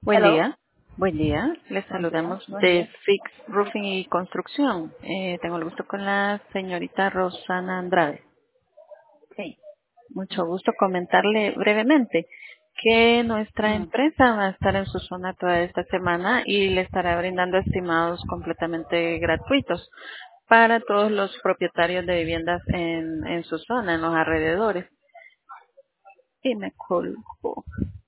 Buen Hello. día. Buen día. Les Buen día. saludamos Buen de día. Fix Roofing y Construcción. Tengo el gusto con la señorita Rosana Andrade. Sí. Mucho gusto comentarle brevemente que nuestra Mm. empresa va a estar en su zona toda esta semana y le estará brindando estimados completamente gratuitos para todos los propietarios de viviendas en su zona, en los alrededores. Y me colgó.